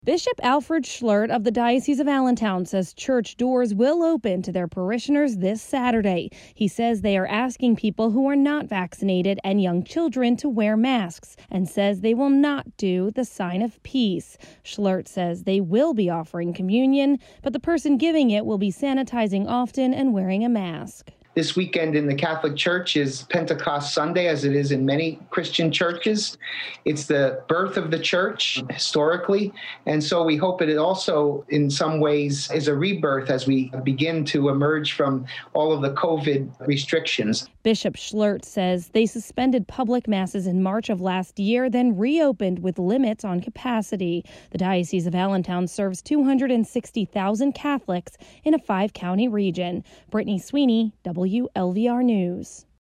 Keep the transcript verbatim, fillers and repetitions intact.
Bishop Alfred Schlert of the Diocese of Allentown says church doors will open to their parishioners this Saturday. He says they are asking people who are not vaccinated and young children to wear masks and says they will not do the sign of peace. Schlert says they will be offering communion, but the person giving it will be sanitizing often and wearing a mask. This weekend in the Catholic Church is Pentecost Sunday, as it is in many Christian churches. It's the birth of the church historically, and so we hope it also in some ways is a rebirth as we begin to emerge from all of the COVID restrictions. Bishop Schlert says they suspended public masses in March of last year, then reopened with limits on capacity. The Diocese of Allentown serves two hundred sixty thousand Catholics in a five-county region. Brittany Sweeney, W L V R News.